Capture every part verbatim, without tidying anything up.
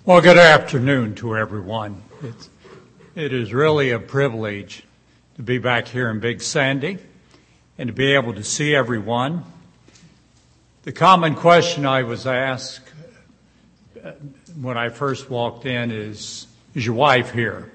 Well, good afternoon to everyone. It's, it is really a privilege to be back here in Big Sandy and to be able to see everyone. The common question I was asked when I first walked in is, is your wife here?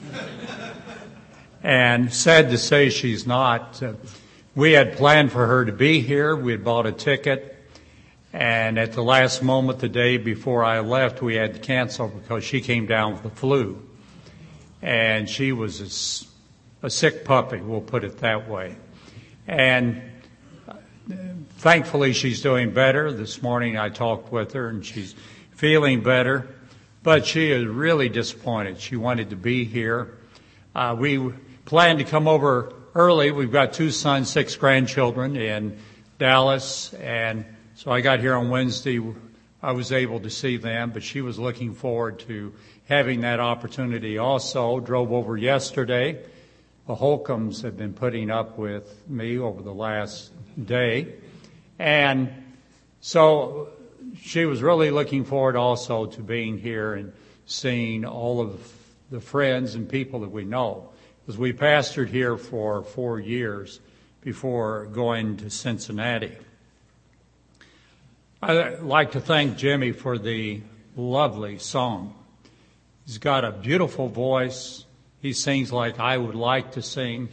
And sad to say she's not. Uh, we had planned for her to be here. We had bought a ticket. And at the last moment, the day before I left, we had to cancel because she came down with the flu. And she was a, a sick puppy, we'll put it that way. And thankfully, she's doing better. This morning I talked with her and she's feeling better. But she is really disappointed. She wanted to be here. Uh, we planned to come over early. We've got two sons, six grandchildren in Dallas, and so I got here on Wednesday. I was able to see them, but she was looking forward to having that opportunity also. Drove over yesterday. The Holcombs have been putting up with me over the last day. And so she was really looking forward also to being here and seeing all of the friends and people that we know. Because we pastored here for four years before going to Cincinnati. I'd like to thank Jimmy for the lovely song. He's got a beautiful voice. He sings like I would like to sing.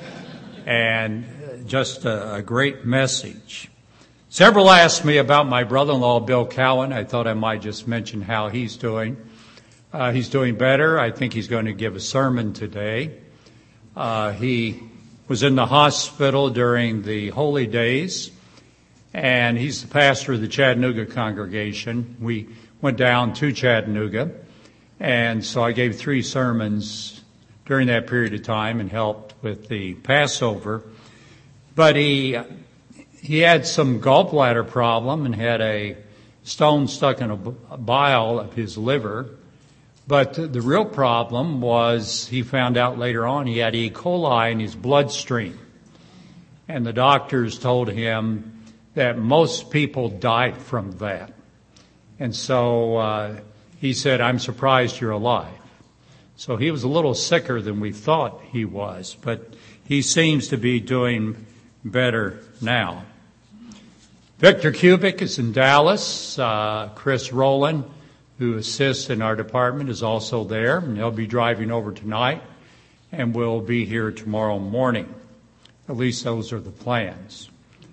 And just a, a great message. Several asked me about my brother-in-law, Bill Cowan. I thought I might just mention how he's doing. Uh, he's doing better. I think he's going to give a sermon today. Uh, he was in the hospital during the holy days. And he's the pastor of the Chattanooga congregation. We went down to Chattanooga. And so I gave three sermons during that period of time and helped with the Passover. But he he had some gallbladder problem and had a stone stuck in a bile of his liver. But the real problem was he found out later on he had E. coli in his bloodstream. And the doctors told him that most people died from that. And so uh, he said, I'm surprised you're alive. So he was a little sicker than we thought he was, but he seems to be doing better now. Victor Kubik is in Dallas. Uh, Chris Rowland, who assists in our department, is also there, and he'll be driving over tonight and will be here tomorrow morning. At least those are the plans.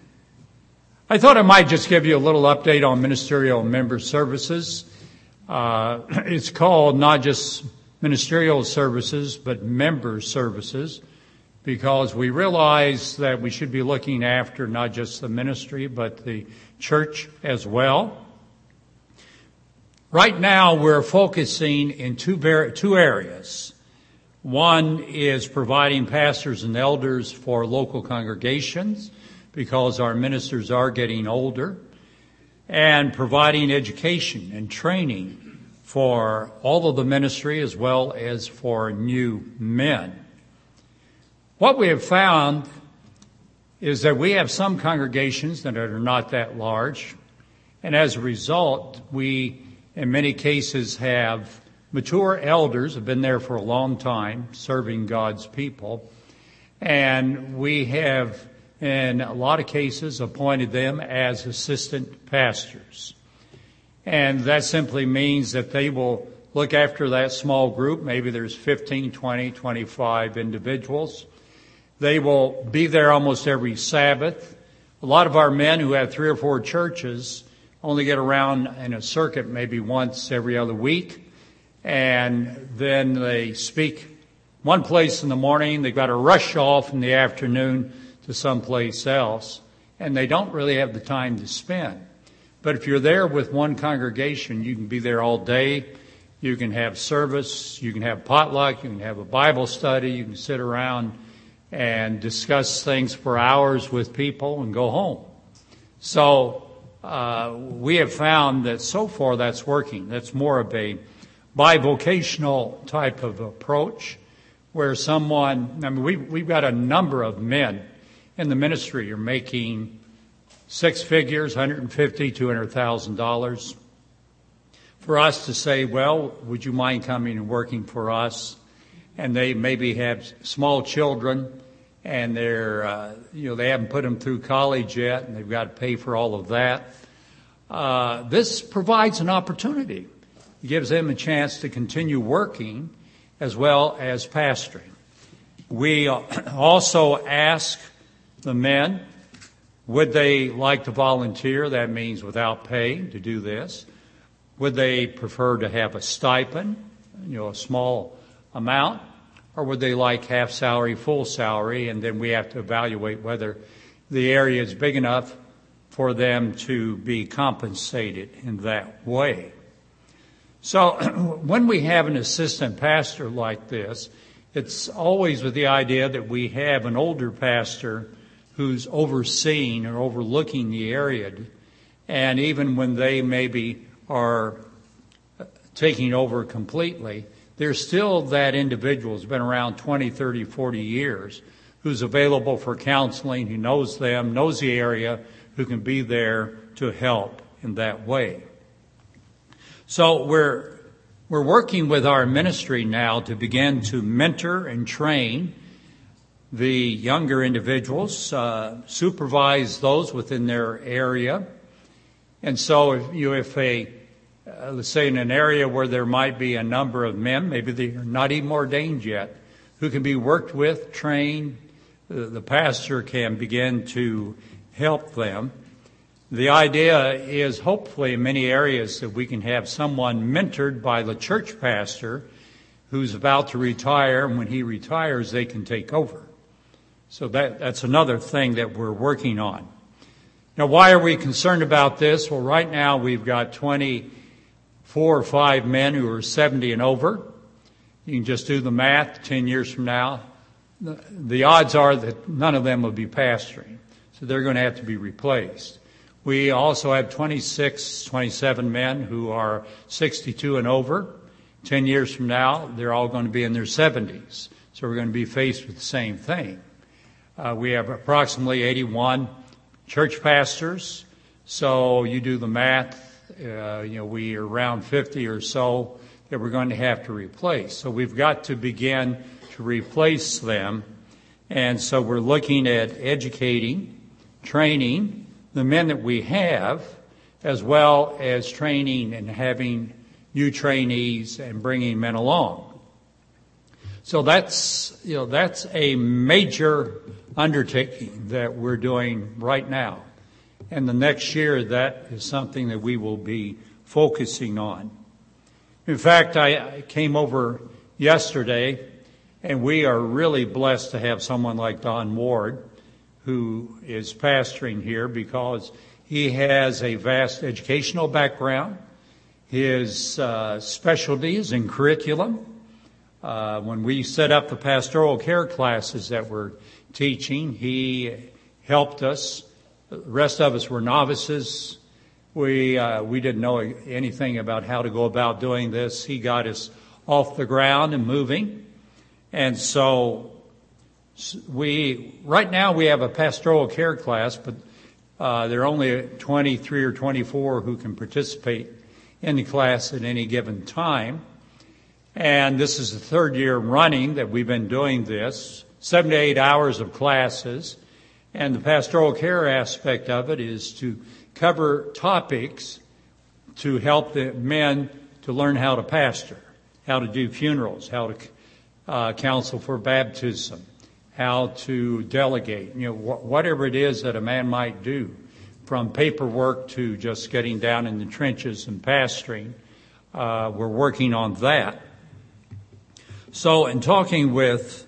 I thought I might just give you a little update on ministerial member services. Uh, it's called not just ministerial services, but member services, because we realize that we should be looking after not just the ministry, but the church as well. Right now, we're focusing in two, two areas. One is providing pastors and elders for local congregations, because our ministers are getting older, and providing education and training for all of the ministry as well as for new men. What we have found is that we have some congregations that are not that large, and as a result, we in many cases have mature elders who have been there for a long time serving God's people, and we have in a lot of cases appointed them as assistant pastors. And that simply means that they will look after that small group. Maybe there's fifteen, twenty, twenty-five individuals. They will be there almost every Sabbath. A lot of our men who have three or four churches only get around in a circuit maybe once every other week. And then they speak one place in the morning. They've got to rush off in the afternoon to someplace else, and they don't really have the time to spend. But if you're there with one congregation, you can be there all day. You can have service. You can have potluck. You can have a Bible study. You can sit around and discuss things for hours with people and go home. So uh, we have found that so far that's working. That's more of a bivocational type of approach where someone, I mean, we, we've got a number of men in the ministry are making six figures, one hundred fifty thousand dollars, two hundred thousand dollars. for us to say, well, would you mind coming and working for us? And they maybe have small children, and they're, uh, you know, they haven't put them through college yet, and they've got to pay for all of that. Uh, this provides an opportunity. It gives them a chance to continue working as well as pastoring. We also ask the men, would they like to volunteer? That means without pay to do this. Would they prefer to have a stipend, you know, a small amount, or would they like half salary, full salary? And then we have to evaluate whether the area is big enough for them to be compensated in that way. So when we have an assistant pastor like this, it's always with the idea that we have an older pastor who's overseeing or overlooking the area. And even when they maybe are taking over completely, there's still that individual who's been around twenty, thirty, forty years who's available for counseling, who knows them, knows the area, who can be there to help in that way. So we're we're working with our ministry now to begin to mentor and train the younger individuals, uh, supervise those within their area. And so if you, if a, uh, let's say in an area where there might be a number of men, maybe they're not even ordained yet, who can be worked with, trained, the, the pastor can begin to help them. The idea is hopefully in many areas that we can have someone mentored by the church pastor who's about to retire, and when he retires, they can take over. So that, that's another thing that we're working on. Now, why are we concerned about this? Well, right now we've got twenty-four or five men who are seventy and over. You can just do the math. Ten years from now, the, the odds are that none of them will be pastoring. So they're going to have to be replaced. We also have twenty-six, twenty-seven men who are sixty-two and over. Ten years from now, they're all going to be in their seventies. So we're going to be faced with the same thing. Uh, we have approximately eighty-one church pastors. So you do the math, uh, you know, we are around fifty or so that we're going to have to replace. So we've got to begin to replace them. And so we're looking at educating, training the men that we have, as well as training and having new trainees and bringing men along. So that's, you know, that's a major undertaking that we're doing right now. And the next year, that is something that we will be focusing on. In fact, I, I came over yesterday, and we are really blessed to have someone like Don Ward, who is pastoring here, because he has a vast educational background. His uh, specialty is in curriculum. Uh, when we set up the pastoral care classes that we're teaching, he helped us. The rest of us were novices. We uh, we didn't know anything about how to go about doing this. He got us off the ground and moving. And so we, right now we have a pastoral care class, but uh, there are only twenty-three or twenty-four who can participate in the class at any given time. And this is the third year running that we've been doing this, seven to eight hours of classes. And the pastoral care aspect of it is to cover topics to help the men to learn how to pastor, how to do funerals, how to uh, counsel for baptism, how to delegate, you know, wh- whatever it is that a man might do, from paperwork to just getting down in the trenches and pastoring. Uh, we're working on that. So in talking with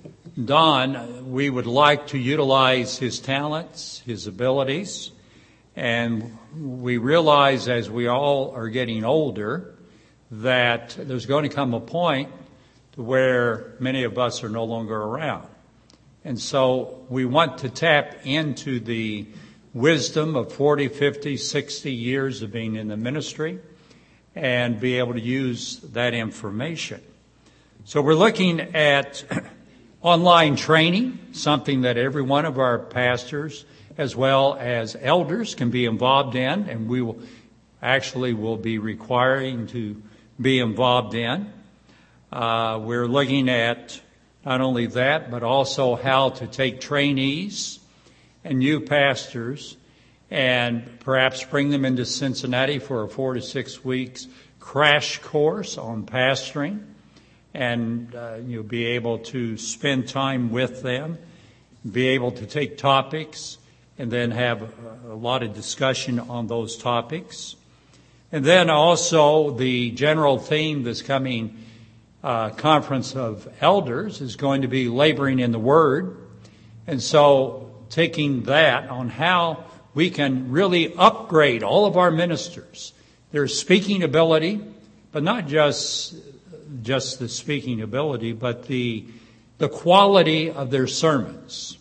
Don, we would like to utilize his talents, his abilities, and we realize as we all are getting older that there's going to come a point to where many of us are no longer around. And so we want to tap into the wisdom of forty, fifty, sixty years of being in the ministry and be able to use that information. So we're looking at online training, something that every one of our pastors as well as elders can be involved in, and we will actually will be requiring to be involved in. Uh, we're looking at not only that, but also how to take trainees and new pastors and perhaps bring them into Cincinnati for a four to six weeks crash course on pastoring. And uh, you'll be able to spend time with them, be able to take topics, and then have a, a lot of discussion on those topics. And then also the general theme this coming uh, Conference of Elders is going to be laboring in the Word. And so taking that on how we can really upgrade all of our ministers, their speaking ability, but not just just the speaking ability, but the the quality of their sermons.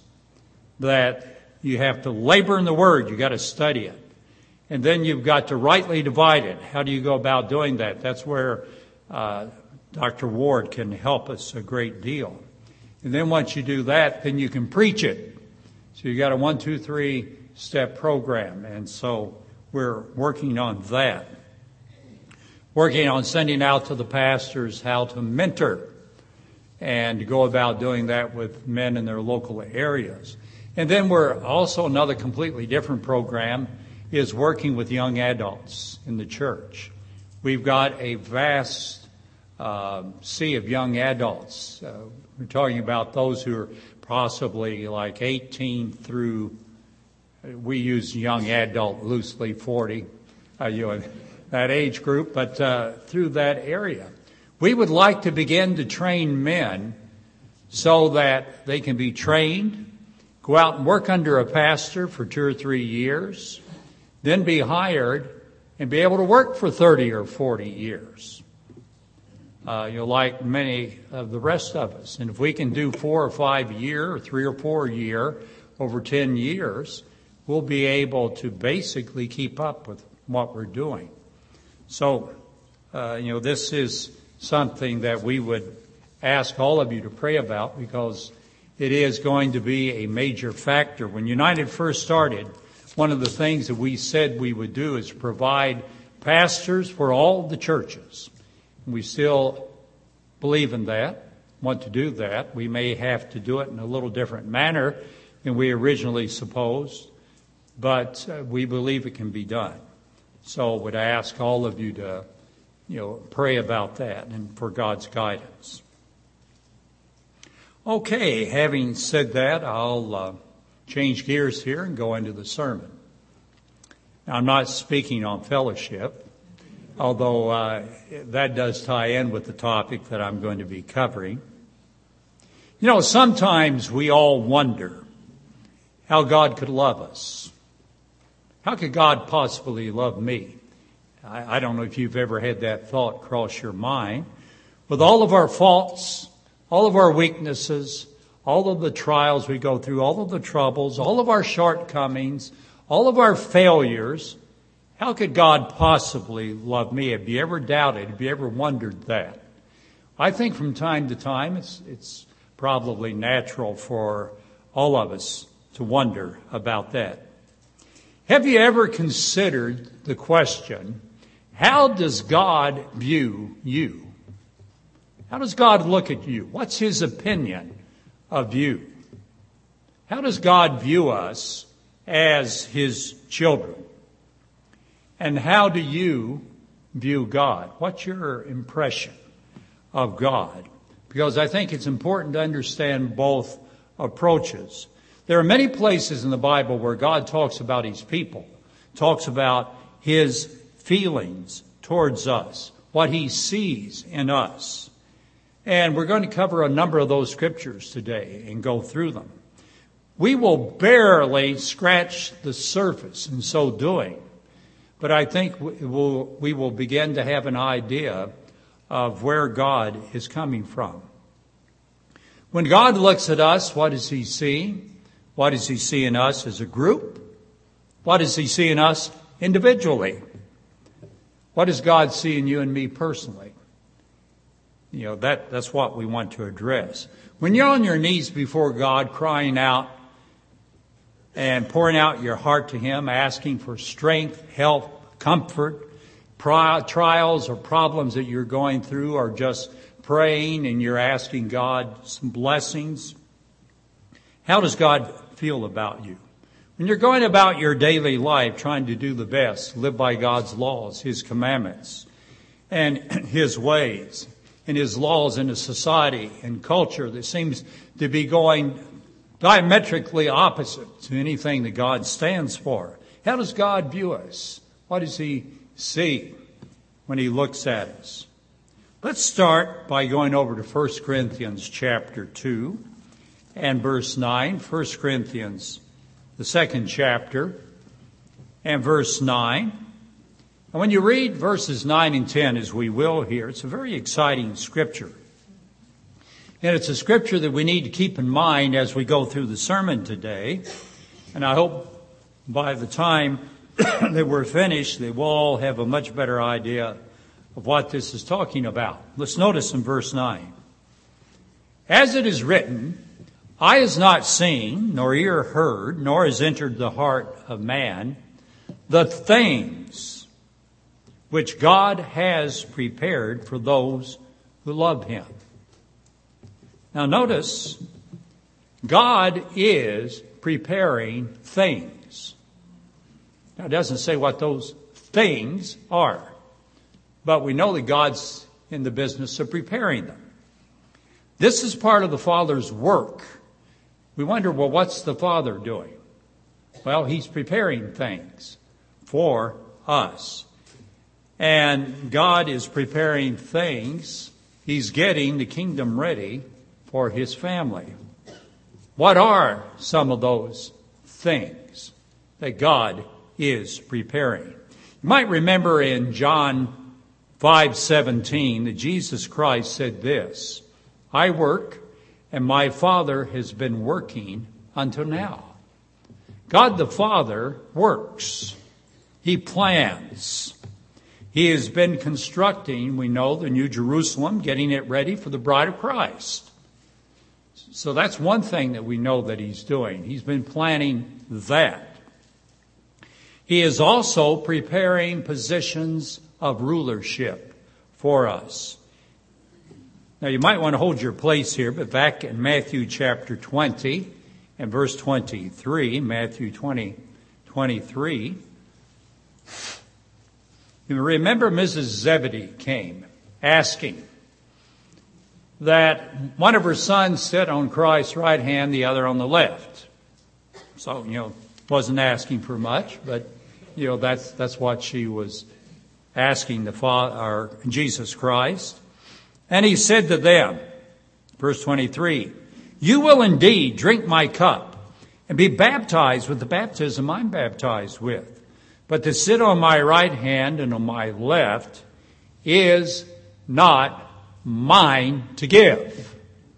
That you have to labor in the Word, you got to study it. And then you've got to rightly divide it. How do you go about doing that? That's where uh, Doctor Ward can help us a great deal. And then once you do that, then you can preach it. So you got a one, two, three step program. And so we're working on that. Working on sending out to the pastors how to mentor and to go about doing that with men in their local areas. And then we're also another completely different program is working with young adults in the church. We've got a vast uh, sea of young adults. Uh, we're talking about those who are possibly like eighteen through, we use young adult loosely, forty, uh, you know, that age group, but uh, through that area. We would like to begin to train men so that they can be trained, go out and work under a pastor for two or three years, then be hired and be able to work for thirty or forty years. Uh, you know, like many of the rest of us. And if we can do four or five year, or three or four year, over ten years, we'll be able to basically keep up with what we're doing. So, uh, you know, this is something that we would ask all of you to pray about because it is going to be a major factor. When United first started, one of the things that we said we would do is provide pastors for all the churches. We still believe in that, want to do that. We may have to do it in a little different manner than we originally supposed, but uh, we believe it can be done. So would I ask all of you to, you know, pray about that and for God's guidance. Okay, having said that, I'll uh, change gears here and go into the sermon. Now, I'm not speaking on fellowship, although uh, that does tie in with the topic that I'm going to be covering. You know, sometimes we all wonder how God could love us. How could God possibly love me? I, I don't know if you've ever had that thought cross your mind. With all of our faults, all of our weaknesses, all of the trials we go through, all of the troubles, all of our shortcomings, all of our failures, how could God possibly love me? Have you ever doubted? Have you ever wondered that? I think from time to time it's it's probably natural for all of us to wonder about that. Have you ever considered the question, how does God view you? How does God look at you? What's His opinion of you? How does God view us as His children? And how do you view God? What's your impression of God? Because I think it's important to understand both approaches. There are many places in the Bible where God talks about His people, talks about His feelings towards us, what He sees in us. And we're going to cover a number of those scriptures today and go through them. We will barely scratch the surface in so doing. But I think we will, we will begin to have an idea of where God is coming from. When God looks at us, what does He see? What does He see in us as a group? What does He see in us individually? What does God see in you and me personally? You know, that, that's what we want to address. When you're on your knees before God, crying out and pouring out your heart to Him, asking for strength, help, comfort, trials or problems that you're going through, or just praying and you're asking God some blessings? How does God feel about you? When you're going about your daily life trying to do the best, live by God's laws, His commandments, and His ways, and His laws in a society and culture that seems to be going diametrically opposite to anything that God stands for. How does God view us? What does He see when He looks at us? Let's start by going over to First Corinthians chapter two and verse nine. First Corinthians, the second chapter, and verse nine. And when you read verses nine and ten, as we will here, it's a very exciting scripture. And it's a scripture that we need to keep in mind as we go through the sermon today. And I hope by the time that we're finished, that we'll all have a much better idea of what this is talking about. Let's notice in verse nine. As it is written, eye has not seen, nor ear heard, nor has entered the heart of man, the things which God has prepared for those who love Him. Now notice, God is preparing things. Now it doesn't say what those things are, but we know that God's in the business of preparing them. This is part of the Father's work. We wonder, well, what's the Father doing? Well, He's preparing things for us. And God is preparing things. He's getting the kingdom ready for His family. What are some of those things that God is preparing? You might remember in John five seventeen that Jesus Christ said this, I work and my Father has been working until now. God the Father works. He plans. He has been constructing, we know, the New Jerusalem, getting it ready for the bride of Christ. So that's one thing that we know that He's doing. He's been planning that. He is also preparing positions of rulership for us. Now you might want to hold your place here, but back in Matthew chapter twenty and verse twenty-three, Matthew twenty, twenty-three, you remember Missus Zebedee came asking that one of her sons sit on Christ's right hand, the other on the left. So, you know, wasn't asking for much, but, you know, that's that's what she was asking the Father, or Jesus Christ. And He said to them, verse twenty-three, you will indeed drink my cup and be baptized with the baptism I'm baptized with. But to sit on my right hand and on my left is not mine to give.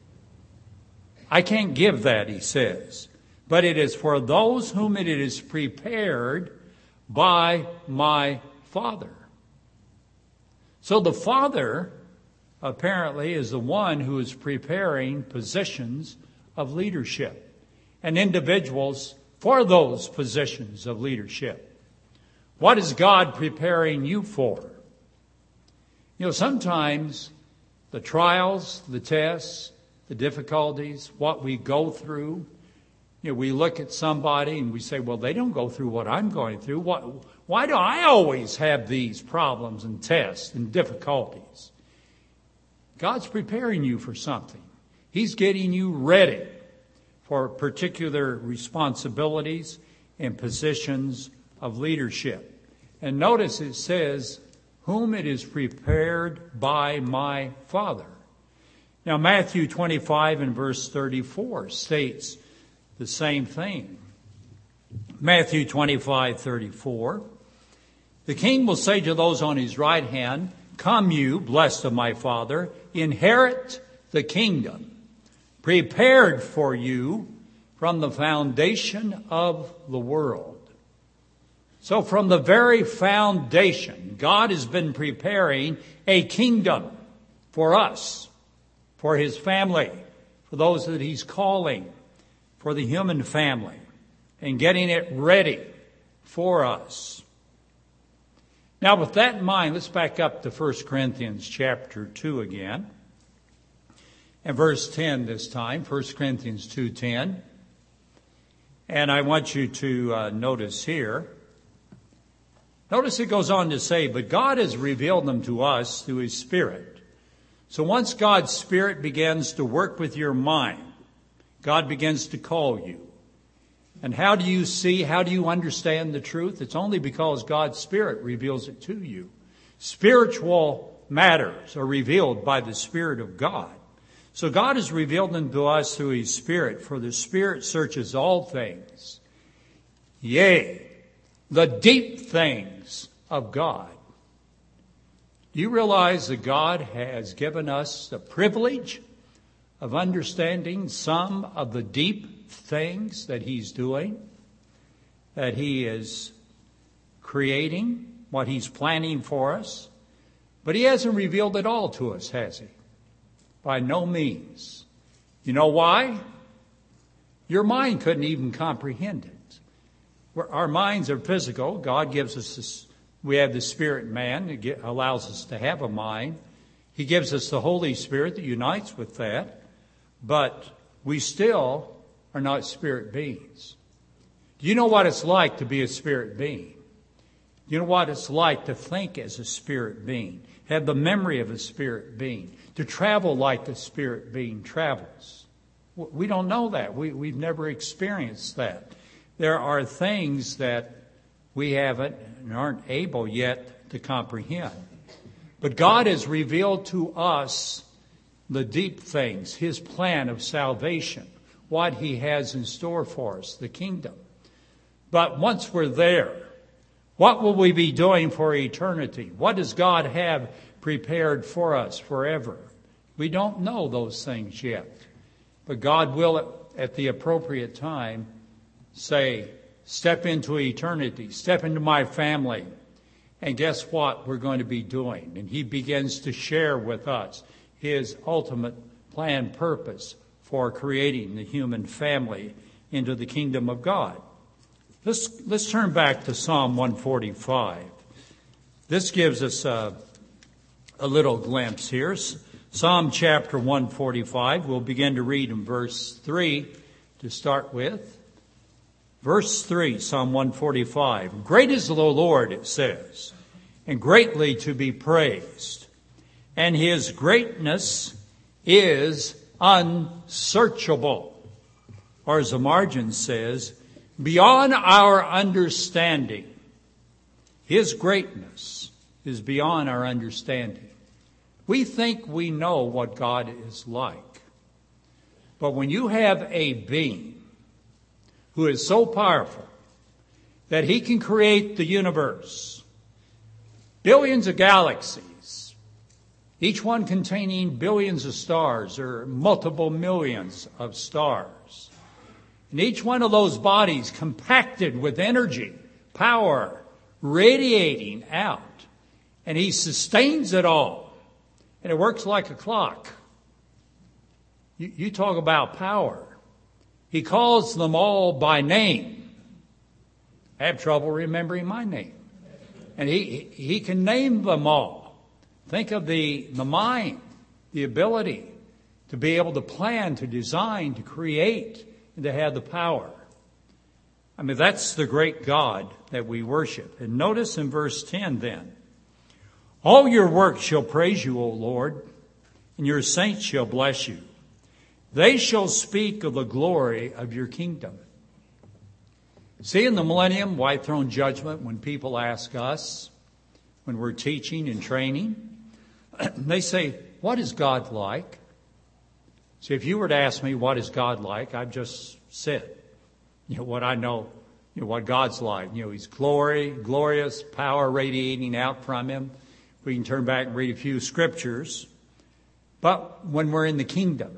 I can't give that, He says, but it is for those whom it is prepared by my Father. So the Father apparently is the one who is preparing positions of leadership and individuals for those positions of leadership. What is God preparing you for? You know, sometimes the trials, the tests, the difficulties, what we go through, you know, we look at somebody and we say, well, they don't go through what I'm going through. What, why do I always have these problems and tests and difficulties? God's preparing you for something. He's getting you ready for particular responsibilities and positions of leadership. And notice it says, whom it is prepared by my Father. Now Matthew twenty-five and verse thirty-four states the same thing. Matthew twenty-five, thirty-four. The king will say to those on his right hand, come you, blessed of my Father, inherit the kingdom, prepared for you from the foundation of the world. So from the very foundation, God has been preparing a kingdom for us, for His family, for those that He's calling, for the human family, and getting it ready for us. Now, with that in mind, let's back up to First Corinthians chapter two again. And verse ten this time, First Corinthians two ten. And I want you to uh, notice here. Notice it goes on to say, but God has revealed them to us through His Spirit. So once God's Spirit begins to work with your mind, God begins to call you. And how do you see, how do you understand the truth? It's only because God's Spirit reveals it to you. Spiritual matters are revealed by the Spirit of God. So God has revealed them to us through His Spirit, for the Spirit searches all things. Yea, the deep things of God. Do you realize that God has given us the privilege of understanding some of the deep things that He's doing, that He is creating, what He's planning for us? But He hasn't revealed it all to us, has He? By no means. You know why? Your mind couldn't even comprehend it. Our minds are physical. God gives us this, we have the Spirit man that allows us to have a mind. He gives us the Holy Spirit that unites with that. But we still are not spirit beings. Do you know what it's like to be a spirit being? You know what it's like to think as a spirit being, have the memory of a spirit being, to travel like the spirit being travels. We don't know that. We, we've never experienced that. There are things that we haven't and aren't able yet to comprehend. But God has revealed to us the deep things, His plan of salvation, what He has in store for us, the kingdom. But once we're there, what will we be doing for eternity? What does God have prepared for us forever? We don't know those things yet. But God will, at the appropriate time, say, step into eternity, step into my family. And guess what we're going to be doing? And He begins to share with us His ultimate plan, purpose for creating the human family into the kingdom of God. Let's, let's turn back to Psalm one forty-five. This gives us a, a little glimpse here. Psalm chapter one forty-five, we'll begin to read in verse three to start with. Verse three, Psalm one forty-five. Great is the Lord, it says, and greatly to be praised. And His greatness is unsearchable. Or as the margin says, beyond our understanding. His greatness is beyond our understanding. We think we know what God is like. But when you have a being who is so powerful that He can create the universe, billions of galaxies, each one containing billions of stars or multiple millions of stars, and each one of those bodies compacted with energy, power, radiating out, and He sustains it all, and it works like a clock. You, you talk about power. He calls them all by name. I have trouble remembering my name. And he, he can name them all. Think of the, the mind, the ability to be able to plan, to design, to create, and to have the power. I mean, that's the great God that we worship. And notice in verse ten then, all your works shall praise you, O Lord, and your saints shall bless you. They shall speak of the glory of your kingdom. See, in the millennium, white throne judgment, when people ask us, when we're teaching and training, they say, what is God like? See, if you were to ask me, what is God like? I've just said, you know, what I know, you know, what God's like. You know, He's glory, glorious, power radiating out from Him. We can turn back and read a few scriptures. But when we're in the kingdom,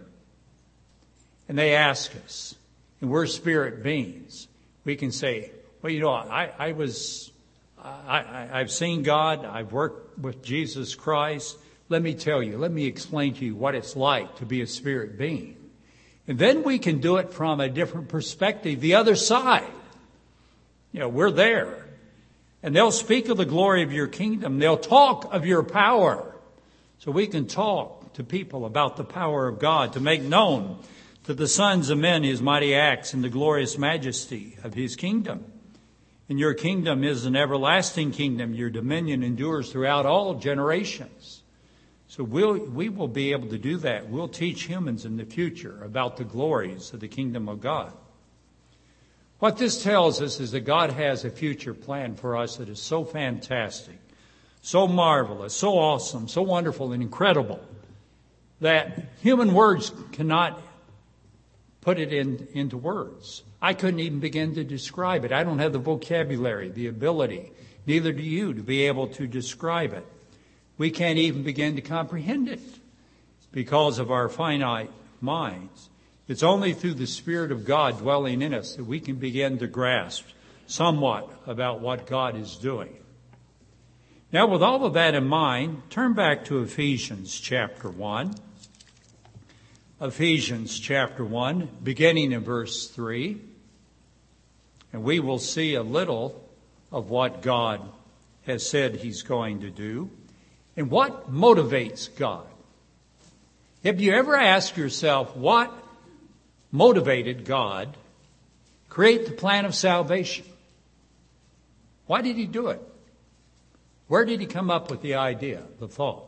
and they ask us, and we're spirit beings, we can say, well, you know, I, I was, I, I, I've seen God, I've worked with Jesus Christ. Let me tell you, let me explain to you what it's like to be a spirit being. And then we can do it from a different perspective, the other side. You know, we're there. And they'll speak of the glory of your kingdom. They'll talk of your power. So we can talk to people about the power of God, to make known to the sons of men his mighty acts and the glorious majesty of his kingdom. And your kingdom is an everlasting kingdom. Your dominion endures throughout all generations. So we'll, we will be able to do that. We'll teach humans in the future about the glories of the kingdom of God. What this tells us is that God has a future plan for us that is so fantastic, so marvelous, so awesome, so wonderful and incredible that human words cannot put it in, into words. I couldn't even begin to describe it. I don't have the vocabulary, the ability, neither do you, to be able to describe it. We can't even begin to comprehend it because of our finite minds. It's only through the Spirit of God dwelling in us that we can begin to grasp somewhat about what God is doing. Now, with all of that in mind, turn back to Ephesians chapter one. Ephesians chapter one, beginning in verse three. And we will see a little of what God has said he's going to do. And what motivates God? Have you ever asked yourself what motivated God create the plan of salvation? Why did he do it? Where did he come up with the idea, the thought?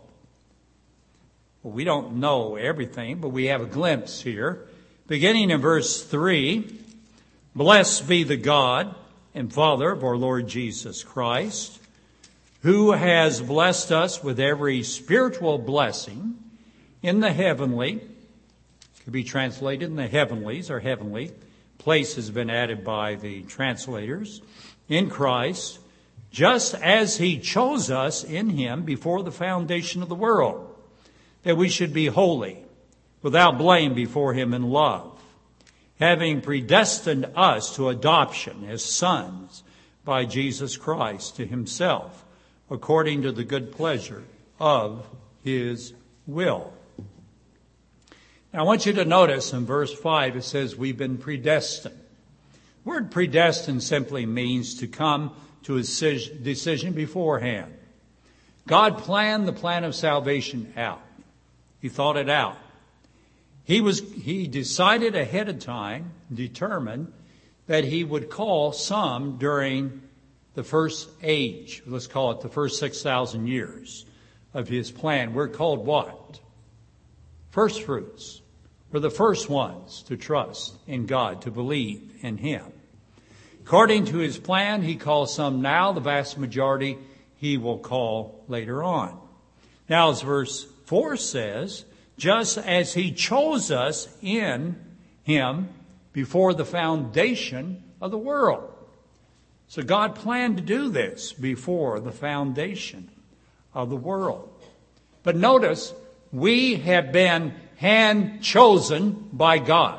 Well, we don't know everything, but we have a glimpse here. Beginning in verse three, blessed be the God and Father of our Lord Jesus Christ, who has blessed us with every spiritual blessing in the heavenly, could be translated in the heavenlies or heavenly. Place has been added by the translators. In Christ, just as he chose us in him before the foundation of the world, that we should be holy, without blame before him in love, having predestined us to adoption as sons by Jesus Christ to himself, according to the good pleasure of his will. Now, I want you to notice in verse five, it says we've been predestined. The word predestined simply means to come to a decision beforehand. God planned the plan of salvation out. He thought it out. He was, he decided ahead of time, determined that he would call some during the first age, let's call it the first six thousand years of his plan. We're called what? First fruits. We're the first ones to trust in God, to believe in him. According to his plan, he calls some now. The vast majority he will call later on. Now, as verse four says, just as he chose us in him before the foundation of the world. So God planned to do this before the foundation of the world. But notice, we have been hand chosen by God.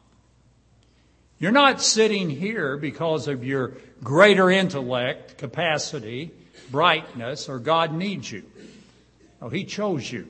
You're not sitting here because of your greater intellect, capacity, brightness, or God needs you. No, he chose you.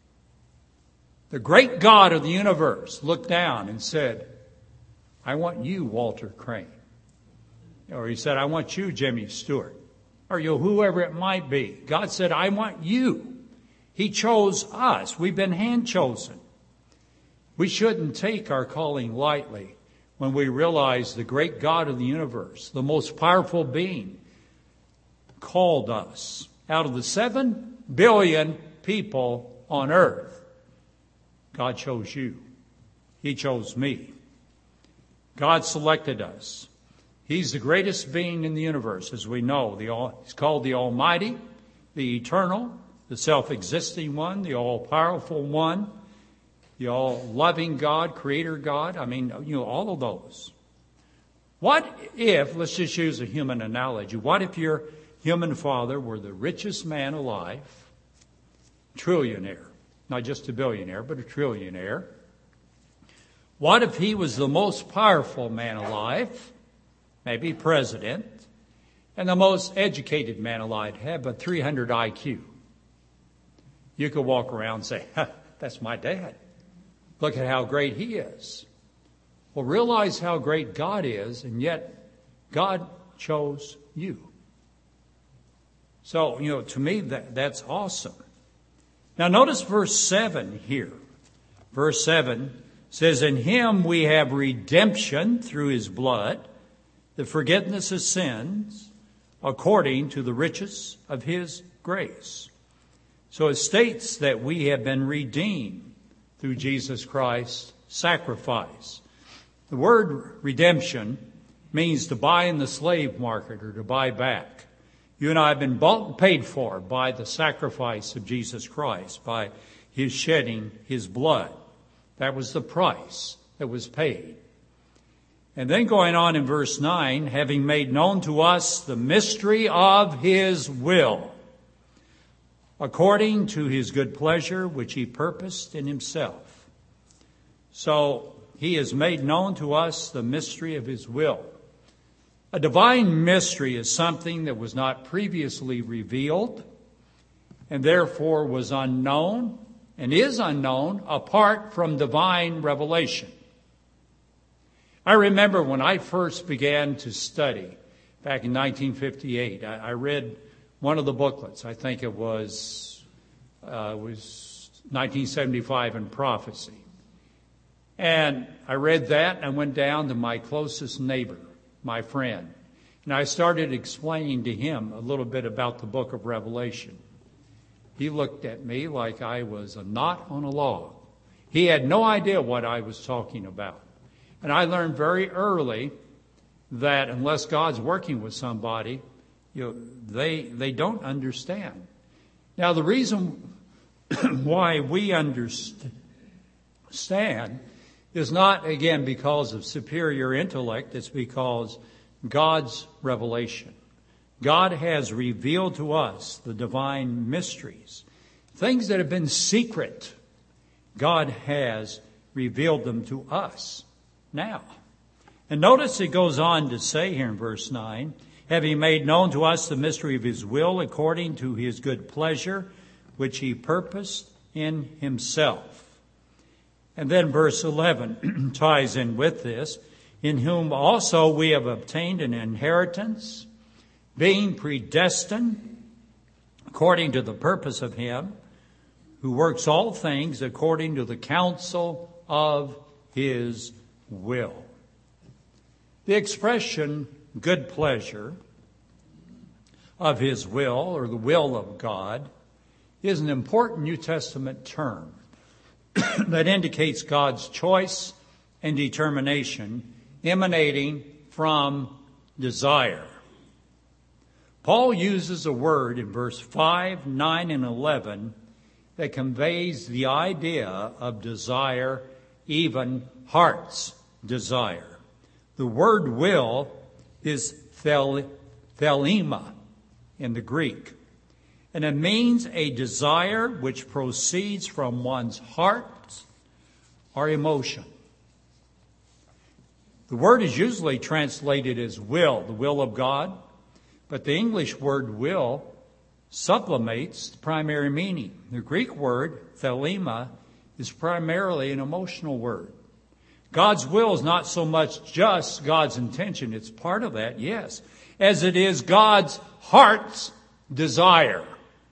The great God of the universe looked down and said, I want you, Walter Crane. Or he said, I want you, Jimmy Stewart. Or you, whoever it might be. God said, I want you. He chose us. We've been hand chosen. We shouldn't take our calling lightly when we realize the great God of the universe, the most powerful being, called us. Out of the seven billion people on earth, God chose you. He chose me. God selected us. He's the greatest being in the universe, as we know. The all, he's called the Almighty, the Eternal, the self-existing one, the all-powerful one, the all-loving God, Creator God. I mean, you know, all of those. What if, let's just use a human analogy, what if your human father were the richest man alive, trillionaire, not just a billionaire, but a trillionaire? What if he was the most powerful man alive, maybe president, and the most educated man alive, had but three hundred I Q? You could walk around and say, that's my dad. Look at how great he is. Well, realize how great God is, and yet God chose you. So, you know, to me, that, that's awesome. Now, notice verse seven here. Verse seven says, in him we have redemption through his blood, the forgiveness of sins, according to the riches of his grace. So it states that we have been redeemed through Jesus Christ's sacrifice. The word redemption means to buy in the slave market or to buy back. You and I have been bought and paid for by the sacrifice of Jesus Christ, by his shedding his blood. That was the price that was paid. And then going on in verse nine, having made known to us the mystery of his will, according to his good pleasure, which he purposed in himself. So he has made known to us the mystery of his will. A divine mystery is something that was not previously revealed and therefore was unknown and is unknown apart from divine revelation. I remember when I first began to study back in nineteen fifty-eight, I, I read one of the booklets. I think it was, uh, was nineteen seventy-five in Prophecy. And I read that and I went down to my closest neighbor, my friend. And I started explaining to him a little bit about the book of Revelation. He looked at me like I was a knot on a log. He had no idea what I was talking about. And I learned very early that unless God's working with somebody, you know, they, they don't understand. Now, the reason why we understand is not, again, because of superior intellect. It's because God's revelation. God has revealed to us the divine mysteries. Things that have been secret, God has revealed them to us now. And notice it goes on to say here in verse nine, having made known to us the mystery of his will according to his good pleasure, which he purposed in himself. And then verse eleven ties in with this, in whom also we have obtained an inheritance, being predestined according to the purpose of him who works all things according to the counsel of his will. The expression good pleasure of his will, or the will of God, is an important New Testament term that indicates God's choice and determination emanating from desire. Paul uses a word in verse five, nine, and eleven that conveys the idea of desire, even heart's desire. The word will is thel, thelema in the Greek, and it means a desire which proceeds from one's heart or emotion. The word is usually translated as will, the will of God, but the English word will sublimates the primary meaning. The Greek word, thelema, is primarily an emotional word. God's will is not so much just God's intention. It's part of that, yes, as it is God's heart's desire.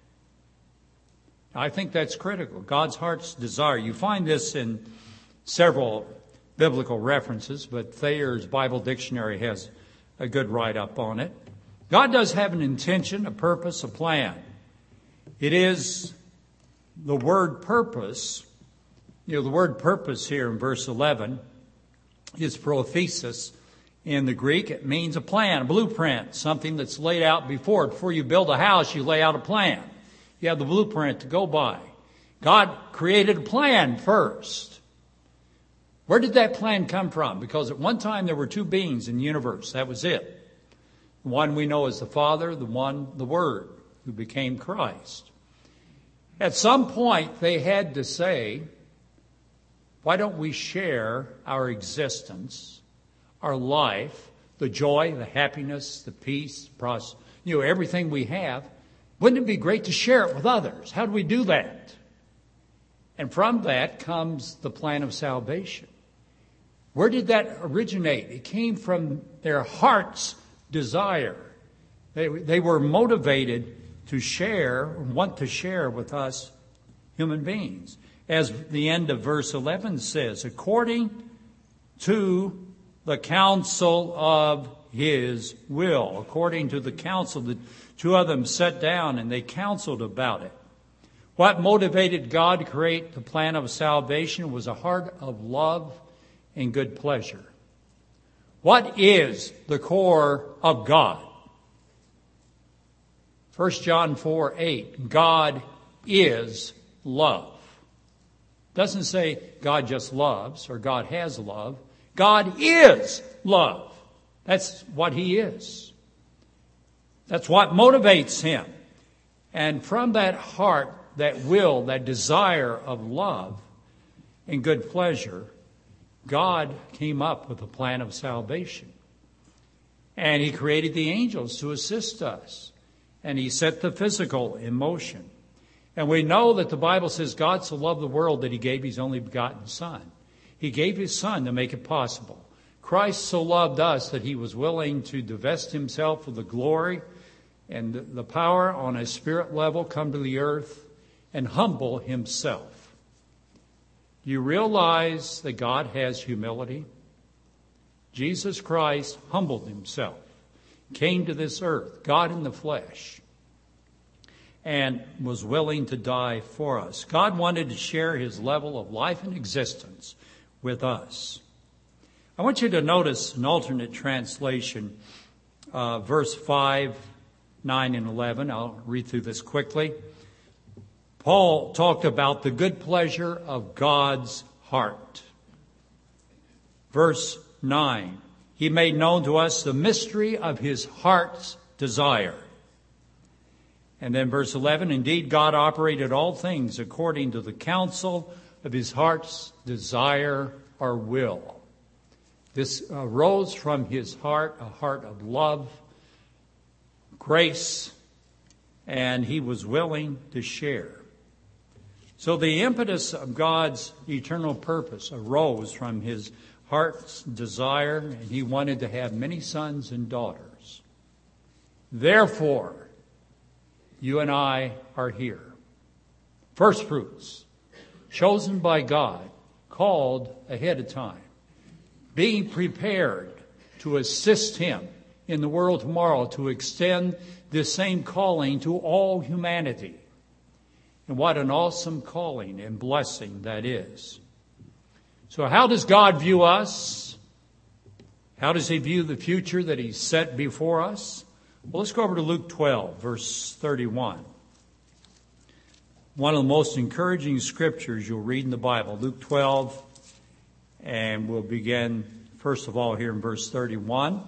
I think that's critical. God's heart's desire. You find this in several biblical references, but Thayer's Bible Dictionary has a good write-up on it. God does have an intention, a purpose, a plan. It is the word purpose. You know, the word purpose here in verse eleven is prothesis. In the Greek, it means a plan, a blueprint, something that's laid out before. Before you build a house, you lay out a plan. You have the blueprint to go by. God created a plan first. Where did that plan come from? Because at one time there were two beings in the universe. That was it. The one we know as the Father, the one, the Word, who became Christ. At some point, they had to say, why don't we share our existence, our life, the joy, the happiness, the peace, the pros- you know, everything we have? Wouldn't it be great to share it with others? How do we do that? And from that comes the plan of salvation. Where did that originate? It came from their heart's desire. They, they were motivated to share, want to share with us human beings. As the end of verse eleven says, according to the counsel of his will. According to the counsel, the two of them sat down and they counseled about it. What motivated God to create the plan of salvation was a heart of love and good pleasure. What is the core of God? First John four eight, God is love. Doesn't say God just loves or God has love. God is love. That's what he is. That's what motivates him. And from that heart, that will, that desire of love and good pleasure, God came up with a plan of salvation. And he created the angels to assist us. And he set the physical in motion. And we know that the Bible says God so loved the world that he gave his only begotten Son. He gave his Son to make it possible. Christ so loved us that he was willing to divest himself of the glory and the power on a spirit level, come to the earth and humble himself. Do you realize that God has humility? Jesus Christ humbled himself, came to this earth, God in the flesh, and was willing to die for us. God wanted to share his level of life and existence with us. I want you to notice an alternate translation, uh, verse five, nine, and eleven. I'll read through this quickly. Paul talked about the good pleasure of God's heart. Verse nine, he made known to us the mystery of his heart's desire. And then verse eleven, indeed God operated all things according to the counsel of his heart's desire or will. This arose from his heart, a heart of love, grace, and he was willing to share. So the impetus of God's eternal purpose arose from his heart's desire, and he wanted to have many sons and daughters. Therefore, you and I are here. First fruits, chosen by God, called ahead of time, being prepared to assist him in the world tomorrow to extend this same calling to all humanity. And what an awesome calling and blessing that is. So how does God view us? How does he view the future that he's set before us? Well, let's go over to Luke twelve, verse thirty-one. One of the most encouraging scriptures you'll read in the Bible, Luke twelve, and we'll begin, first of all, here in verse thirty-one.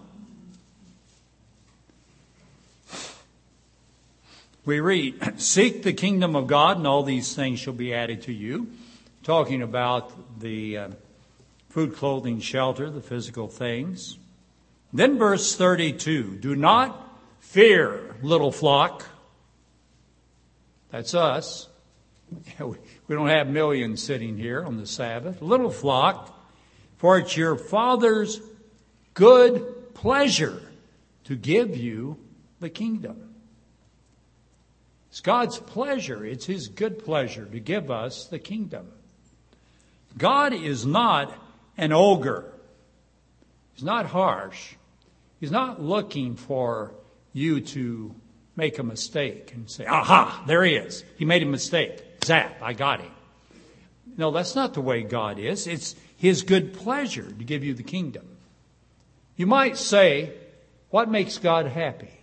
We read, seek the kingdom of God, and all these things shall be added to you. Talking about the uh, food, clothing, shelter, the physical things. Then verse thirty-two, do not fear, little flock. That's us. We don't have millions sitting here on the Sabbath. Little flock, for it's your Father's good pleasure to give you the kingdom. It's God's pleasure. It's his good pleasure to give us the kingdom. God is not an ogre. He's not harsh. He's not looking for you to make a mistake and say, aha, there he is. He made a mistake. Zap, I got him. No, that's not the way God is. It's his good pleasure to give you the kingdom. You might say, what makes God happy?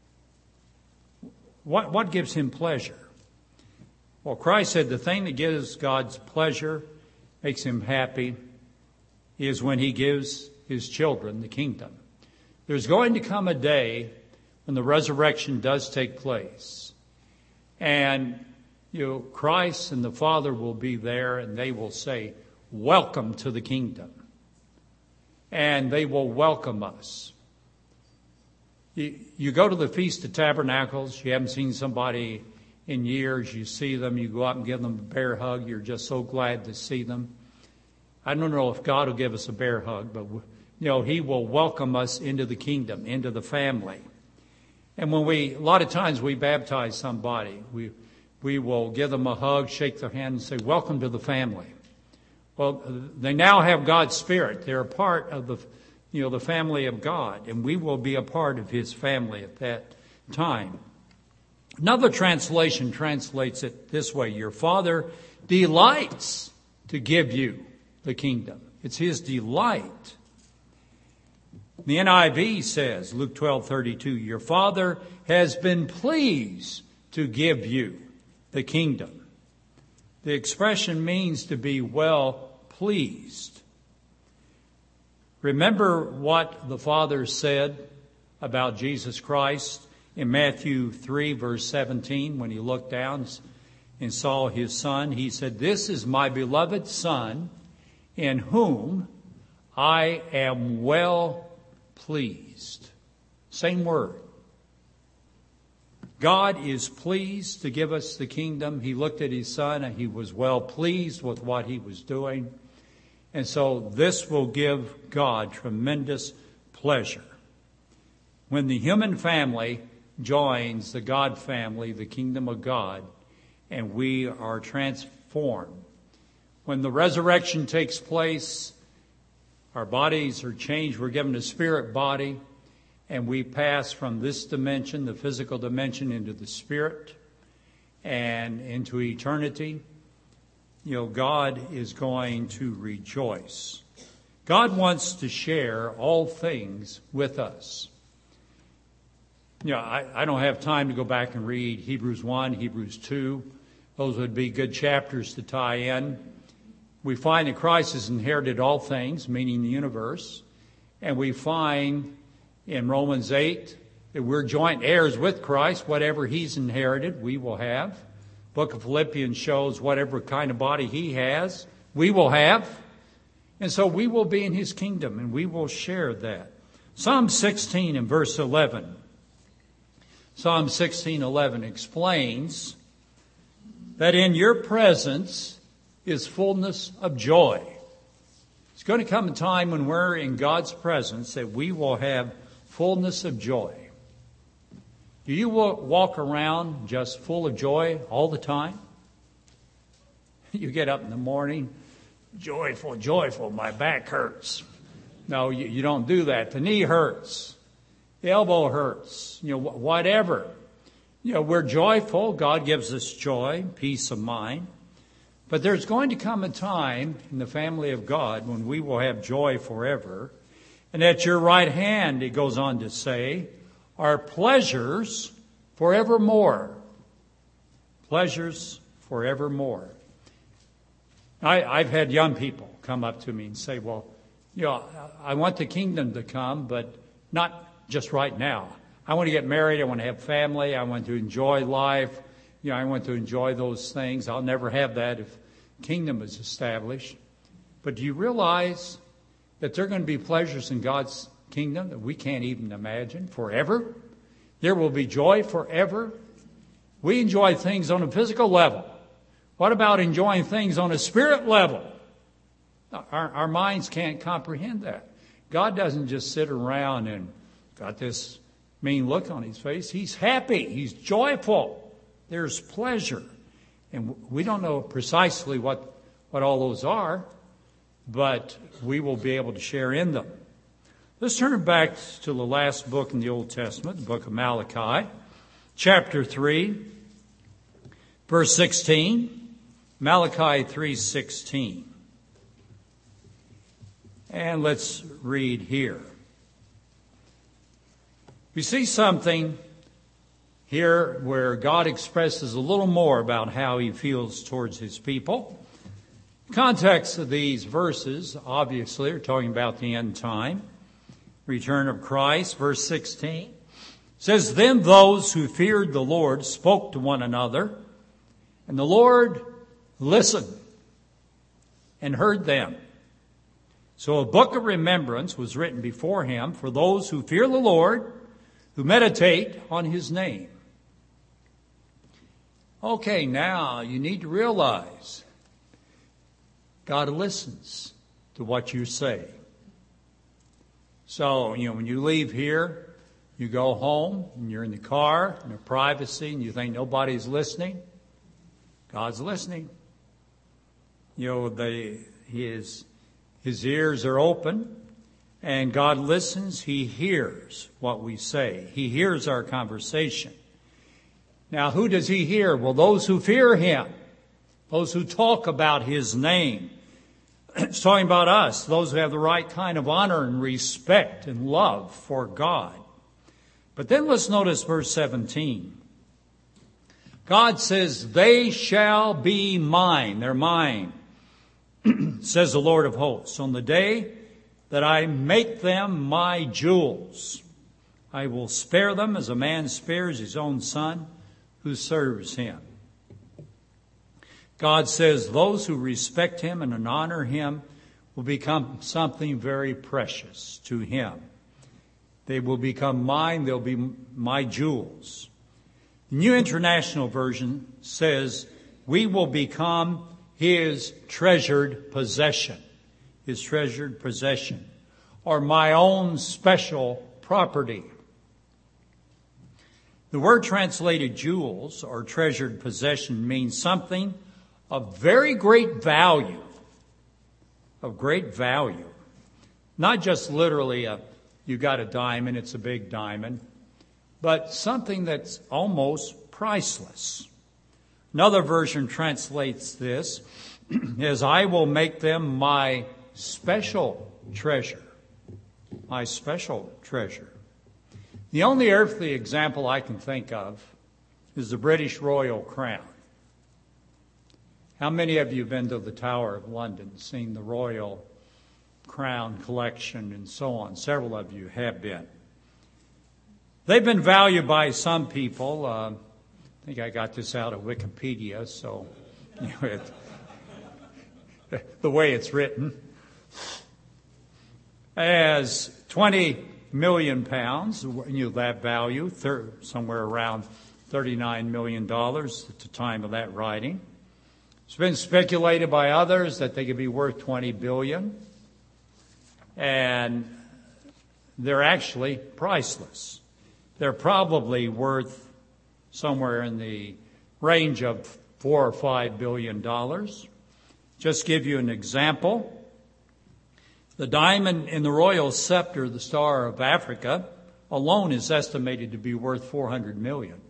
What, what gives him pleasure? Well, Christ said the thing that gives God's pleasure, makes him happy, is when he gives his children the kingdom. There's going to come a day when the resurrection does take place. And, you know, Christ and the Father will be there and they will say, welcome to the kingdom. And they will welcome us. You, you go to the Feast of Tabernacles, you haven't seen somebody in years, you see them, you go out and give them a bear hug, you're just so glad to see them. I don't know if God will give us a bear hug, but, you know, he will welcome us into the kingdom, into the family. And when we, a lot of times we baptize somebody, we, we will give them a hug, shake their hand and say, welcome to the family. Well, they now have God's Spirit. They're a part of the, you know, the family of God, and we will be a part of His family at that time. Another translation translates it this way: your Father delights to give you the kingdom. It's His delight. The N I V says, Luke twelve thirty-two, your Father has been pleased to give you the kingdom. The expression means to be well pleased. Remember what the Father said about Jesus Christ in Matthew three, verse seventeen, when He looked down and saw His Son. He said, this is my beloved Son, in whom I am well pleased. Same word. God is pleased to give us the kingdom. He looked at His Son and He was well pleased with what He was doing. And so this will give God tremendous pleasure. When the human family joins the God family, the kingdom of God, and we are transformed. When the resurrection takes place, our bodies are changed. We're given a spirit body, and we pass from this dimension, the physical dimension, into the spirit and into eternity. You know, God is going to rejoice. God wants to share all things with us. You know, I, I don't have time to go back and read Hebrews one, Hebrews two. Those would be good chapters to tie in. We find that Christ has inherited all things, meaning the universe. And we find in Romans eight that we're joint heirs with Christ. Whatever He's inherited, we will have. Book of Philippians shows whatever kind of body He has, we will have. And so we will be in His kingdom, and we will share that. Psalm sixteen and verse eleven. Psalm sixteen eleven explains that in your presence is fullness of joy. It's going to come a time when we're in God's presence that we will have fullness of joy. Do you walk around just full of joy all the time? You get up in the morning, joyful, joyful, my back hurts. No, you, you don't do that. The knee hurts. The elbow hurts. You know, whatever. You know, we're joyful. God gives us joy, peace of mind. But there's going to come a time in the family of God when we will have joy forever. And at your right hand, it goes on to say, are pleasures forevermore. Pleasures forevermore. I, I've had young people come up to me and say, well, you know, I want the kingdom to come, but not just right now. I want to get married. I want to have family. I want to enjoy life. You know, I want to enjoy those things. I'll never have that if kingdom is established. But do you realize that there are going to be pleasures in God's kingdom that we can't even imagine forever? There will be joy forever. We enjoy things on a physical level. What about enjoying things on a spirit level? Our, our minds can't comprehend that. God doesn't just sit around and got this mean look on His face. He's happy. He's joyful. There's pleasure. And we don't know precisely what, what all those are, but we will be able to share in them. Let's turn back to the last book in the Old Testament, the book of Malachi, chapter three, verse sixteen. Malachi three sixteen. And let's read here. We see something here where God expresses a little more about how He feels towards His people. The context of these verses, obviously, are talking about the end time, return of Christ. Verse sixteen says, then those who feared the Lord spoke to one another, and the Lord listened and heard them. So a book of remembrance was written before Him for those who fear the Lord, who meditate on His name. Okay, now you need to realize God listens to what you say. So, you know, when you leave here, You go home and you're in the car in your privacy and you think nobody's listening. God's listening. You know, the, his, his ears are open and God listens. He hears what we say. He hears our conversation. Now, who does he hear? Well, those who fear him, those who talk about his name. It's talking about us, those who have the right kind of honor and respect and love for God. But then let's notice verse seventeen. God says, they shall be mine. They're mine, says the Lord of hosts. On the day that I make them my jewels, I will spare them as a man spares his own son who serves him. God says those who respect him and honor him will become something very precious to him. They will become mine. They'll be my jewels. The New International Version says we will become his treasured possession. His treasured possession. Or my own special property. The word translated jewels or treasured possession means something of very great value. Of great value. Not just literally a, you got a diamond, it's a big diamond, but something that's almost priceless. Another version translates this as I will make them my special treasure. My special treasure. The only earthly example I can think of is the British Royal Crown. How many of you have been to the Tower of London, seen the Royal Crown collection and so on? Several of you have been. They've been valued by some people. Uh, I think I got this out of Wikipedia, so you know, it, the way it's written, as twenty million pounds, you know, that value, thir- somewhere around thirty-nine million dollars at the time of that writing. It's been speculated by others that they could be worth twenty billion dollars, and they're actually priceless. They're probably worth somewhere in the range of four or five billion dollars. Just give you an example. The diamond in the royal scepter, the Star of Africa, alone is estimated to be worth four hundred million dollars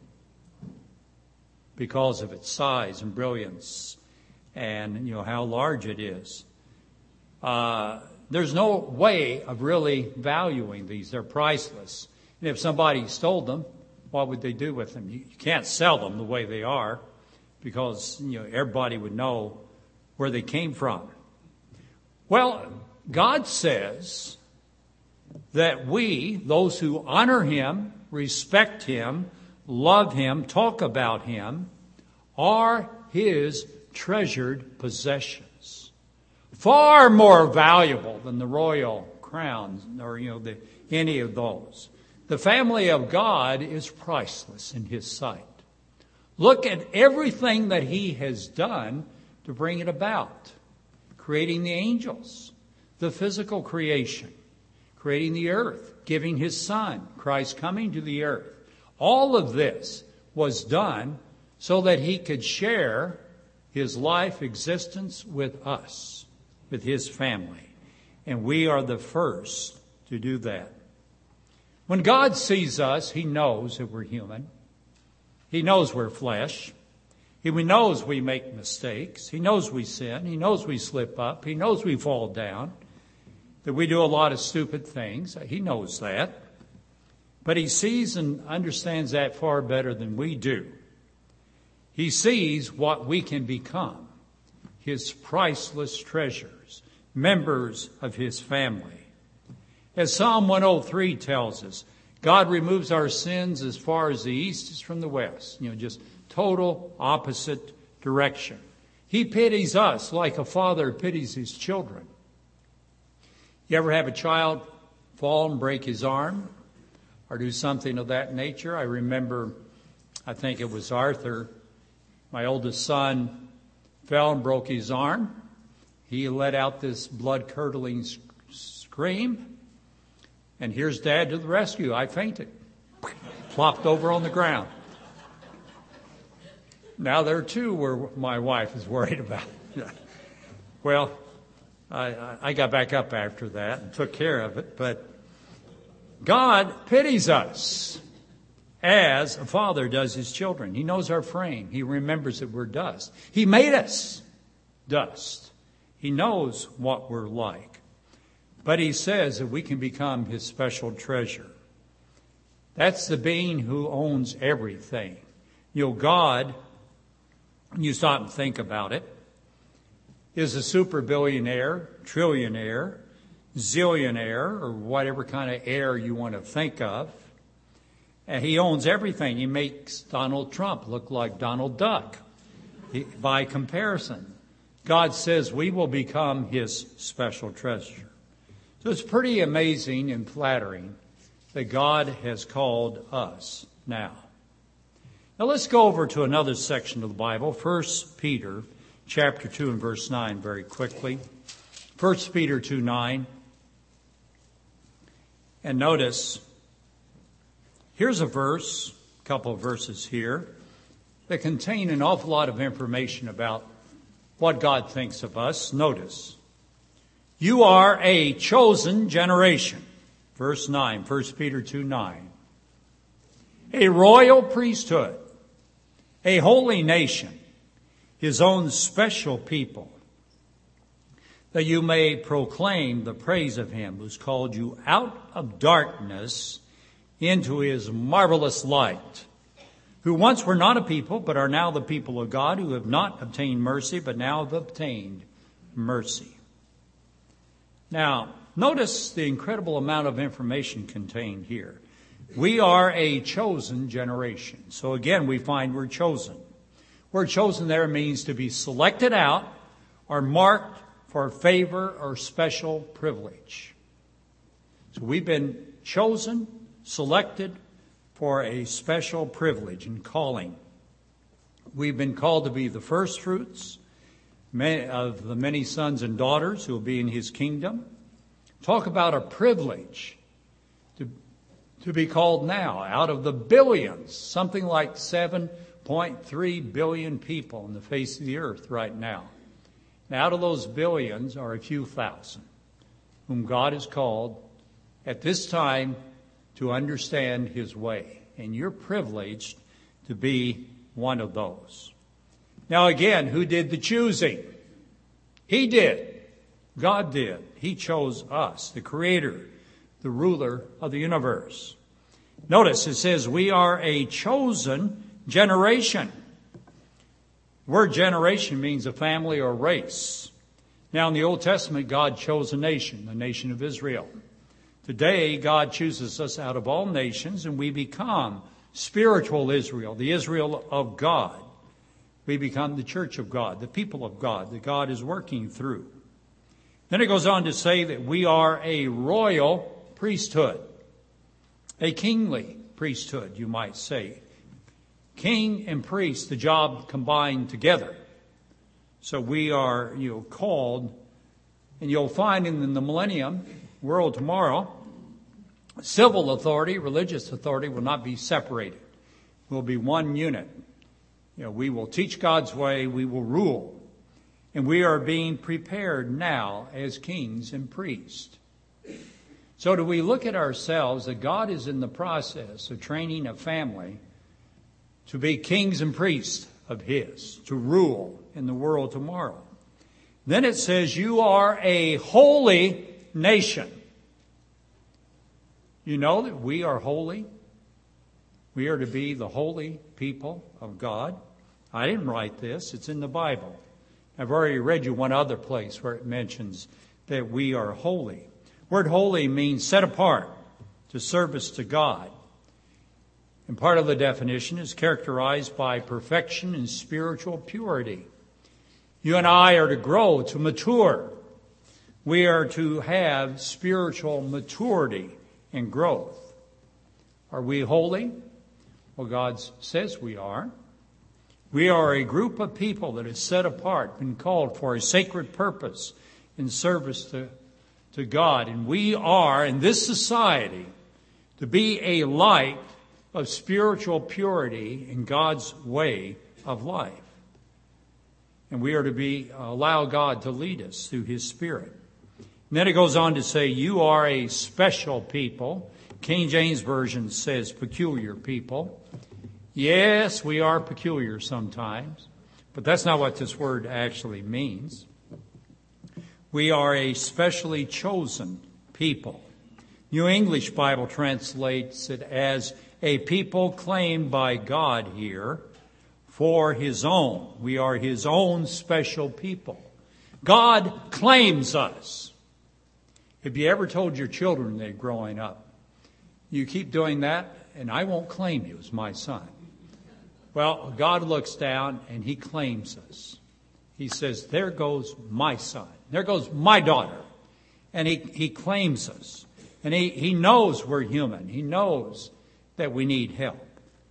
because of its size and brilliance and, you know, how large it is. Uh, there's no way of really valuing these. They're priceless. And if somebody stole them, what would they do with them? You, you can't sell them the way they are because, you know, everybody would know where they came from. Well, God says that we, those who honor him, respect him, love him, talk about him, are his treasured possessions. Far more valuable than the royal crown or, you know, the, any of those. The family of God is priceless in his sight. Look at everything that he has done to bring it about. Creating the angels, the physical creation, creating the earth, giving his son, Christ coming to the earth. All of this was done so that he could share his life existence with us, with his family. And we are the first to do that. When God sees us, he knows that we're human. He knows we're flesh. He knows we make mistakes. He knows we sin. He knows we slip up. He knows we fall down. That we do a lot of stupid things. He knows that. But he sees and understands that far better than we do. He sees what we can become. His priceless treasures. Members of his family. As Psalm one oh three tells us, God removes our sins as far as the east is from the west. You know, just total opposite direction. He pities us like a father pities his children. You ever have a child fall and break his arm or do something of that nature? I remember, I think it was Arthur, my oldest son, fell and broke his arm. He let out this blood-curdling scream. And here's Dad to the rescue. I fainted. plopped over on the ground. Now there are two where my wife is worried about. Well, I, I got back up after that and took care of it, but God pities us as a father does his children. He knows our frame. He remembers that we're dust. He made us dust. He knows what we're like. But he says that we can become his special treasure. That's the being who owns everything. You know, God, when you stop and think about it, is a super billionaire, trillionaire, zillionaire, or whatever kind of heir you want to think of. And he owns everything. He makes Donald Trump look like Donald Duck he, by comparison. God says we will become his special treasure. So it's pretty amazing and flattering that God has called us now. Now let's go over to another section of the Bible, First Peter chapter two and verse nine very quickly. First Peter two nine. And notice, here's a verse, a couple of verses here, that contain an awful lot of information about what God thinks of us. Notice, you are a chosen generation. Verse nine, First Peter two nine. A royal priesthood, a holy nation, his own special people, that you may proclaim the praise of him who's called you out of darkness into his marvelous light, who once were not a people, but are now the people of God, who have not obtained mercy, but now have obtained mercy. Now, notice the incredible amount of information contained here. We are a chosen generation. So again, we find we're chosen. Word chosen there means to be selected out or marked for favor or special privilege. So we've been chosen, selected for a special privilege and calling. We've been called to be the first fruits of the many sons and daughters who will be in his kingdom. Talk about a privilege to, to be called now out of the billions, something like seven point three billion people on the face of the earth right now. And out of those billions are a few thousand whom God has called at this time to understand his way. And you're privileged to be one of those. Now again, who did the choosing? He did. God did. He chose us, the creator, the ruler of the universe. Notice it says we are a chosen generation. The word generation means a family or race. Now in the Old Testament, God chose a nation, the nation of Israel. Today, God chooses us out of all nations, and we become spiritual Israel, the Israel of God. We become the church of God, the people of God that God is working through. Then it goes on to say that we are a royal priesthood, a kingly priesthood, you might say. King and priest, the job combined together. So we are, you know, called, and you'll find in the millennium world tomorrow, civil authority, religious authority will not be separated. We'll be one unit. You know, we will teach God's way, we will rule. And we are being prepared now as kings and priests. So do we look at ourselves that God is in the process of training a family to be kings and priests of his, to rule in the world tomorrow. Then it says you are a holy nation. You know that we are holy. We are to be the holy people of God. I didn't write this. It's in the Bible. I've already read you one other place where it mentions that we are holy. Word holy means set apart to service to God. And part of the definition is characterized by perfection and spiritual purity. You and I are to grow, to mature. We are to have spiritual maturity and growth. Are we holy? Well, God says we are. We are a group of people that is set apart, been called for a sacred purpose in service to, to God. And we are, in this society, to be a light of spiritual purity in God's way of life. And we are to be allow God to lead us through His Spirit. And then it goes on to say, you are a special people. King James Version says peculiar people. Yes, we are peculiar sometimes, but that's not what this word actually means. We are a specially chosen people. New English Bible translates it as a people claimed by God here for His own. We are His own special people. God claims us. Have you ever told your children they're growing up, you keep doing that and I won't claim you as my son? Well, God looks down and He claims us. He says, there goes my son. There goes my daughter. And He, he claims us. And he, he knows we're human. He knows that we need help.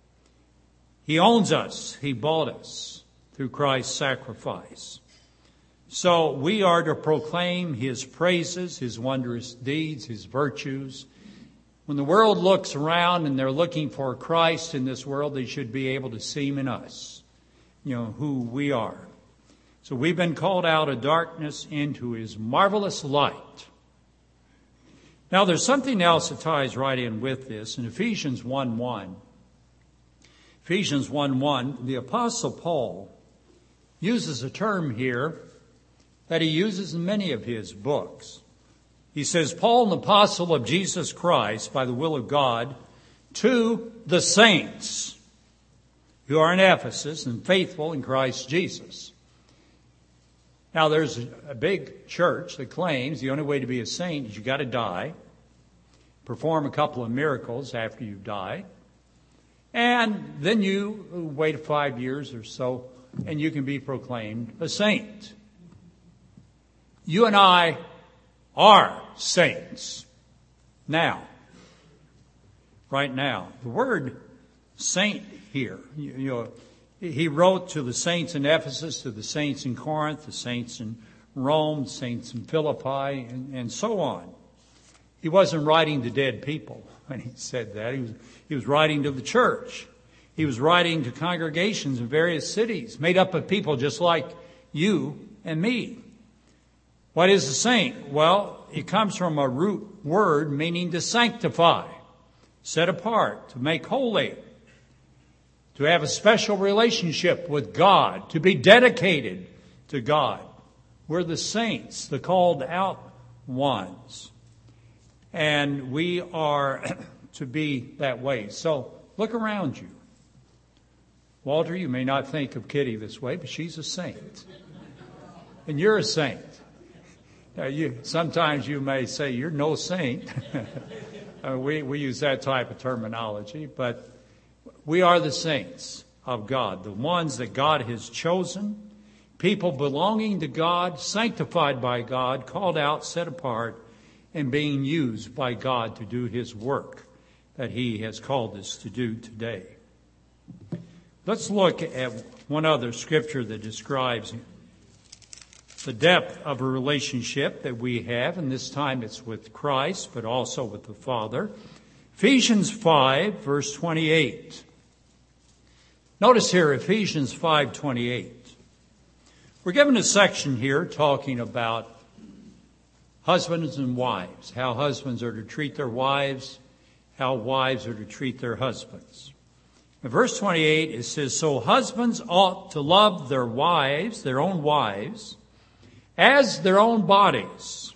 He owns us. He bought us through Christ's sacrifice. So we are to proclaim His praises, His wondrous deeds, His virtues. When the world looks around and they're looking for Christ in this world, they should be able to see Him in us, you know, who we are. So we've been called out of darkness into His marvelous light. Now there's something else that ties right in with this. In Ephesians one one, Ephesians one one, the Apostle Paul uses a term here that he uses in many of his books. He says, Paul, an apostle of Jesus Christ, by the will of God, to the saints who are in Ephesus and faithful in Christ Jesus. Now, there's a big church that claims the only way to be a saint is you got to die, perform a couple of miracles after you've died, and then you wait five years or so, and you can be proclaimed a saint. You and I are saints. Now, right now, the word saint here, you, you know, he wrote to the saints in Ephesus, to the saints in Corinth, the saints in Rome, saints in Philippi, and, and so on. He wasn't writing to dead people when he said that. He was, he was writing to the church. He was writing to congregations in various cities, made up of people just like you and me. What is a saint? Well, it comes from a root word meaning to sanctify, set apart, to make holy, to have a special relationship with God, to be dedicated to God. We're the saints, the called out ones. And we are to be that way. So look around you. Walter, you may not think of Kitty this way, but she's a saint. And you're a saint. Now, you, sometimes you may say, you're no saint. uh, we, we use that type of terminology, but we are the saints of God, the ones that God has chosen, people belonging to God, sanctified by God, called out, set apart, and being used by God to do His work that He has called us to do today. Let's look at one other scripture that describes the depth of a relationship that we have, and this time it's with Christ, but also with the Father. Ephesians five, verse twenty-eight. Notice here, Ephesians five twenty-eight. We're given a section here talking about husbands and wives, how husbands are to treat their wives, how wives are to treat their husbands. In verse twenty-eight, it says, so husbands ought to love their wives, their own wives, as their own bodies.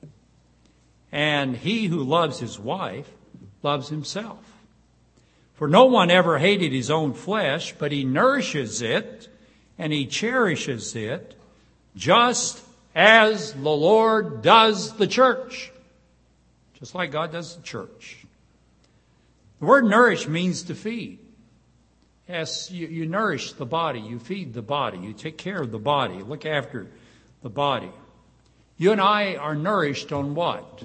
And he who loves his wife loves himself. For no one ever hated his own flesh, but he nourishes it and he cherishes it, just as the Lord does the church. Just like God does the church. The word nourish means to feed. Yes, you, you nourish the body, you feed the body, you take care of the body, look after the body. You and I are nourished on what?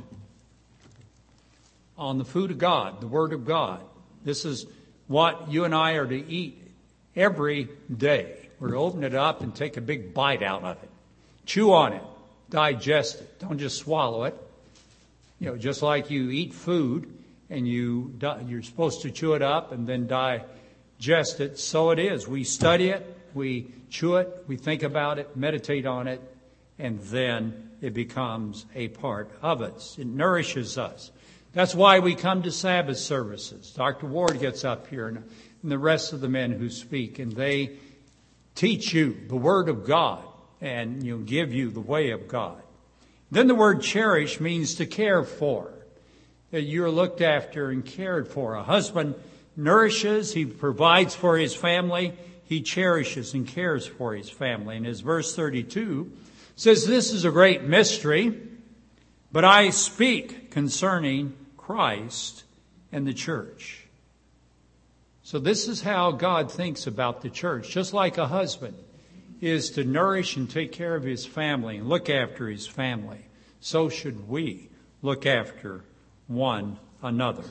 On the food of God, the Word of God. This is what you and I are to eat every day. We're to open it up and take a big bite out of it. Chew on it. Digest it. Don't just swallow it. You know, just like you eat food and you, you're supposed to chew it up and then digest it. So it is. We study it, we chew it, we think about it, meditate on it, and then it becomes a part of us. It nourishes us. That's why we come to Sabbath services. Doctor Ward gets up here and, and the rest of the men who speak, and they teach you the Word of God and you know, give you the way of God. Then the word cherish means to care for. That you're looked after and cared for. A husband nourishes, he provides for his family, he cherishes and cares for his family. And as verse thirty-two says, this is a great mystery, but I speak concerning Christ and the church. So this is how God thinks about the church. Just like a husband is to nourish and take care of his family and look after his family, so should we look after one another.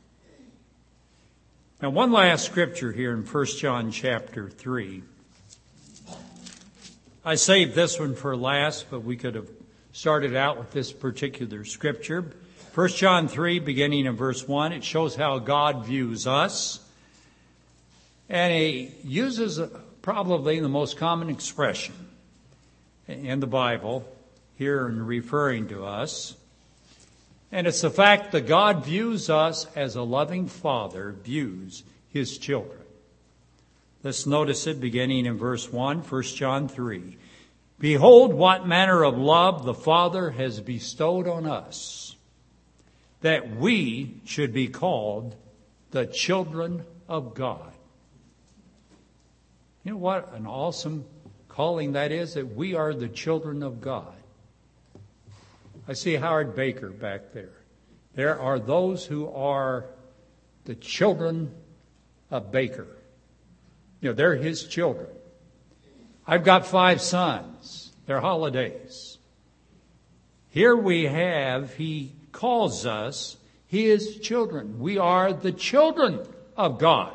Now, one last scripture here in First John chapter three. I saved this one for last, but we could have started out with this particular scripture. First John three, beginning in verse one, it shows how God views us. And he uses probably the most common expression in the Bible here in referring to us. And it's the fact that God views us as a loving father views his children. Let's notice it beginning in verse one, First John three. Behold, what manner of love the Father has bestowed on us, that we should be called the children of God. You know what an awesome calling that is, that we are the children of God. I see Howard Baker back there. There are those who are the children of Baker. You know, they're his children. I've got five sons. They're holidays. Here we have, he calls us his children. We are the children of God.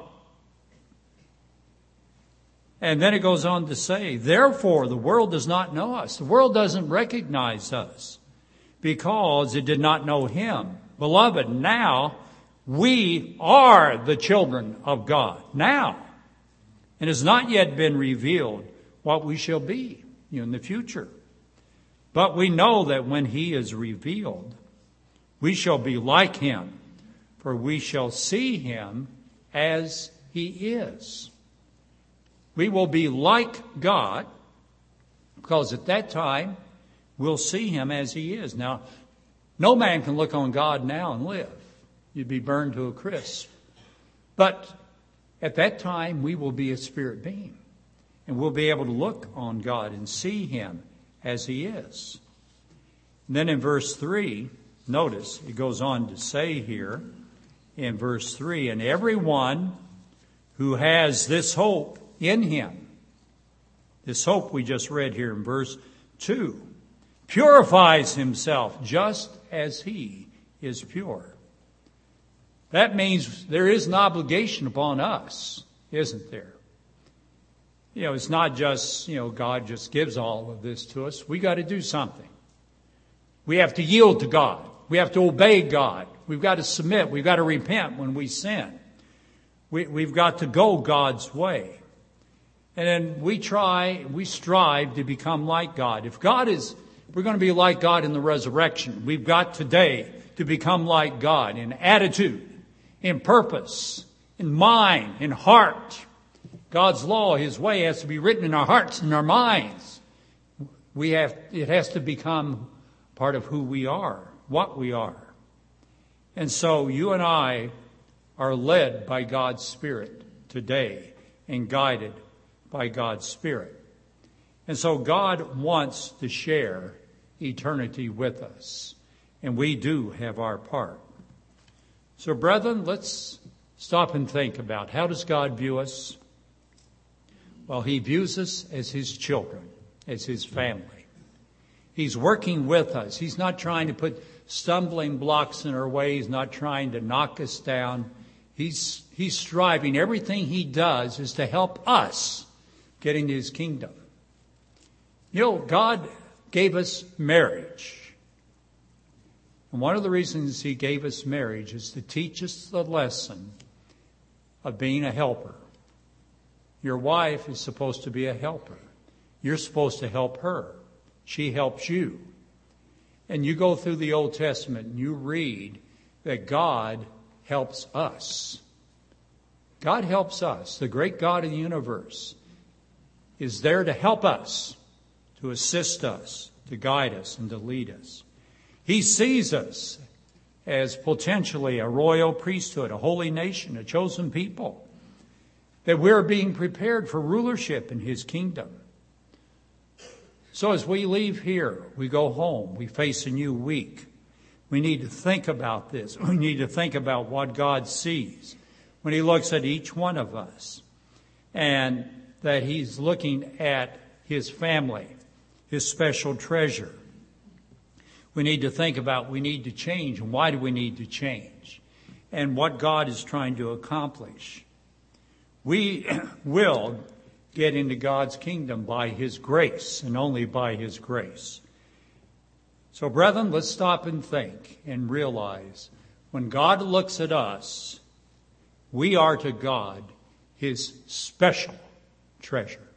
And then it goes on to say, therefore the world does not know us. The world doesn't recognize us because it did not know him. Beloved, now we are the children of God. Now. It has not yet been revealed what we shall be you know, in the future. But we know that when he is revealed, we shall be like him, for we shall see him as he is. We will be like God, because at that time, we'll see him as he is. Now, no man can look on God now and live. You'd be burned to a crisp. But at that time, we will be a spirit being. And we'll be able to look on God and see him as he is. And then in verse three, notice, it goes on to say here in verse three, and everyone who has this hope in him, this hope we just read here in verse two, purifies himself just as he is pure. That means there is an obligation upon us, isn't there? You know, it's not just, you know, God just gives all of this to us. We got to do something. We have to yield to God. We have to obey God. We've got to submit. We've got to repent when we sin. We, we've got to go God's way. And then we try, we strive to become like God. If God is, we're going to be like God in the resurrection. We've got today to become like God in attitude, in purpose, in mind, in heart. God's law, his way has to be written in our hearts and our minds. We have, it has to become part of who we are, what we are. And so you and I are led by God's Spirit today and guided by God's Spirit. And so God wants to share eternity with us. And we do have our part. So brethren, let's stop and think about how does God view us? Well, he views us as his children, as his family. He's working with us. He's not trying to put stumbling blocks in our way. He's not trying to knock us down. He's, he's striving. Everything he does is to help us get into his kingdom. You know, God gave us marriage. And one of the reasons he gave us marriage is to teach us the lesson of being a helper. Your wife is supposed to be a helper. You're supposed to help her. She helps you. And you go through the Old Testament and you read that God helps us. God helps us. The great God of the universe is there to help us, to assist us, to guide us, and to lead us. He sees us as potentially a royal priesthood, a holy nation, a chosen people, that we're being prepared for rulership in His kingdom. So as we leave here, we go home, we face a new week. We need to think about this. We need to think about what God sees when He looks at each one of us, and that He's looking at His family, His special treasure. We need to think about we need to change, and why do we need to change, and what God is trying to accomplish. We will get into God's kingdom by His grace, and only by His grace. So, brethren, let's stop and think and realize when God looks at us, we are to God His special treasure.